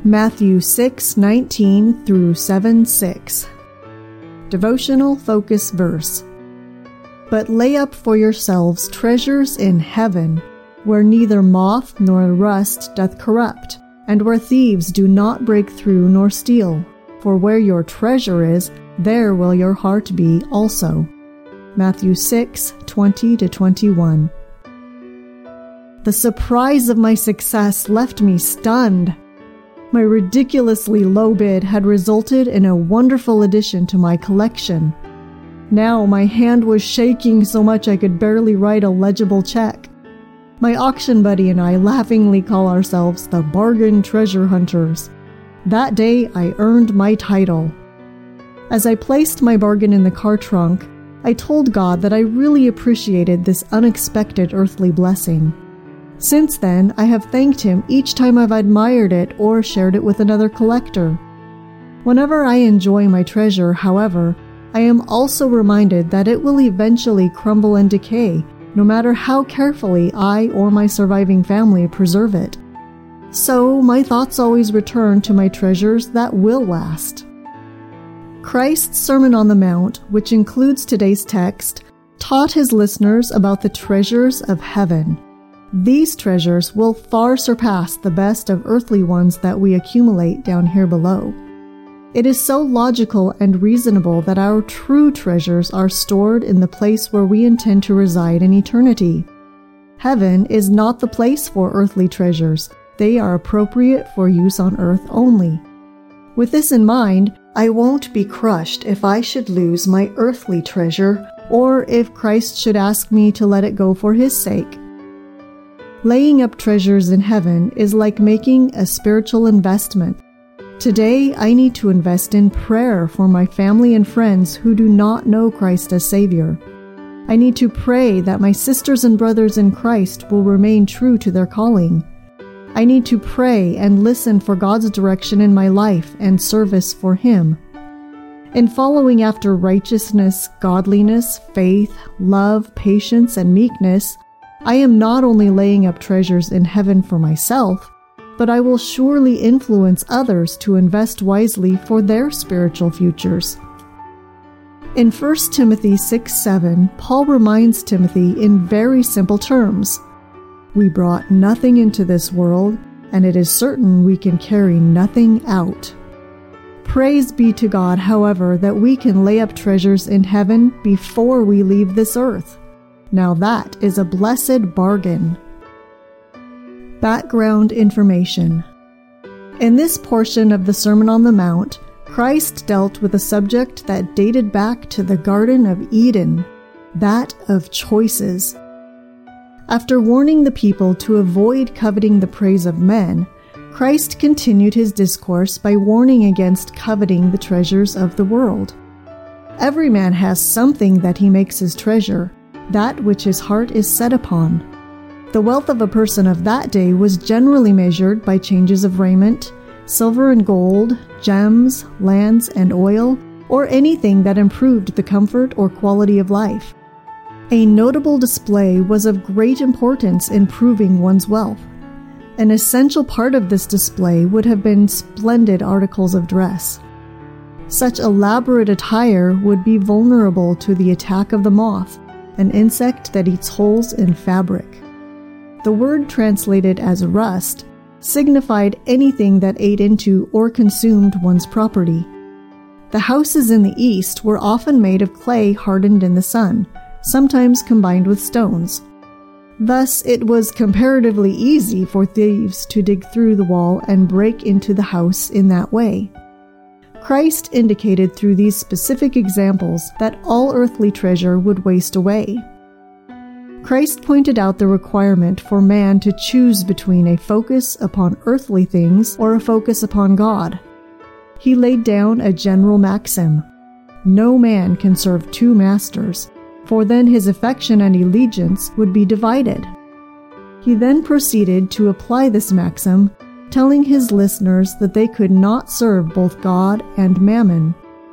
Matthew 6:19 through 7:6. Devotional focus verse. But lay up for yourselves treasures in heaven, where neither moth nor rust doth corrupt, and where thieves do not break through nor steal. For where your treasure is, there will your heart be also. Matthew 6:20-21. The surprise of my success left me stunned. My ridiculously low bid had resulted in a wonderful addition to my collection. Now my hand was shaking so much I could barely write a legible check. My auction buddy and I laughingly call ourselves the Bargain Treasure Hunters. That day I earned my title. As I placed my bargain in the car trunk, I told God that I really appreciated this unexpected earthly blessing. Since then, I have thanked Him each time I've admired it or shared it with another collector. Whenever I enjoy my treasure, however, I am also reminded that it will eventually crumble and decay, no matter how carefully I or my surviving family preserve it. So, my thoughts always return to my treasures that will last. Christ's Sermon on the Mount, which includes today's text, taught His listeners about the treasures of heaven. These treasures will far surpass the best of earthly ones that we accumulate down here below. It is so logical and reasonable that our true treasures are stored in the place where we intend to reside in eternity. Heaven is not the place for earthly treasures. They are appropriate for use on earth only. With this in mind, I won't be crushed if I should lose my earthly treasure, or if Christ should ask me to let it go for His sake. Laying up treasures in heaven is like making a spiritual investment. Today, I need to invest in prayer for my family and friends who do not know Christ as Savior. I need to pray that my sisters and brothers in Christ will remain true to their calling. I need to pray and listen for God's direction in my life and service for Him. In following after righteousness, godliness, faith, love, patience, and meekness, I am not only laying up treasures in heaven for myself, but I will surely influence others to invest wisely for their spiritual futures. In 1 Timothy 6:7, Paul reminds Timothy in very simple terms, "We brought nothing into this world, and it is certain we can carry nothing out." Praise be to God, however, that we can lay up treasures in heaven before we leave this earth. Now that is a blessed bargain. Background information. In this portion of the Sermon on the Mount, Christ dealt with a subject that dated back to the Garden of Eden, that of choices. After warning the people to avoid coveting the praise of men, Christ continued His discourse by warning against coveting the treasures of the world. Every man has something that he makes his treasure, that which his heart is set upon. The wealth of a person of that day was generally measured by changes of raiment, silver and gold, gems, lands, and oil, or anything that improved the comfort or quality of life. A notable display was of great importance in proving one's wealth. An essential part of this display would have been splendid articles of dress. Such elaborate attire would be vulnerable to the attack of the moth, an insect that eats holes in fabric. The word translated as rust signified anything that ate into or consumed one's property. The houses in the East were often made of clay hardened in the sun, sometimes combined with stones. Thus, it was comparatively easy for thieves to dig through the wall and break into the house in that way. Christ indicated through these specific examples that all earthly treasure would waste away. Christ pointed out the requirement for man to choose between a focus upon earthly things or a focus upon God. He laid down a general maxim: no man can serve two masters, for then his affection and allegiance would be divided. He then proceeded to apply this maxim, telling his listeners that they could not serve both God and Mammon.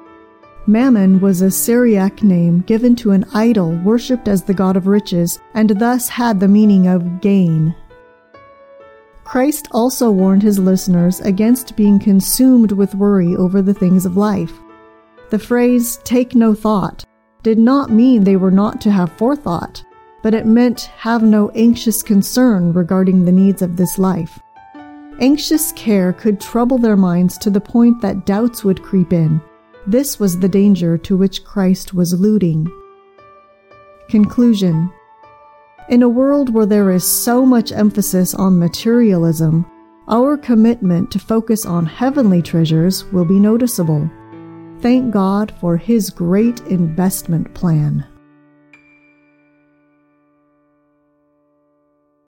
Mammon was a Syriac name given to an idol worshipped as the god of riches, and thus had the meaning of gain. Christ also warned his listeners against being consumed with worry over the things of life. The phrase, "take no thought," did not mean they were not to have forethought, but it meant have no anxious concern regarding the needs of this life. Anxious care could trouble their minds to the point that doubts would creep in. This was the danger to which Christ was alluding. Conclusion. In a world where there is so much emphasis on materialism, our commitment to focus on heavenly treasures will be noticeable. Thank God for His great investment plan.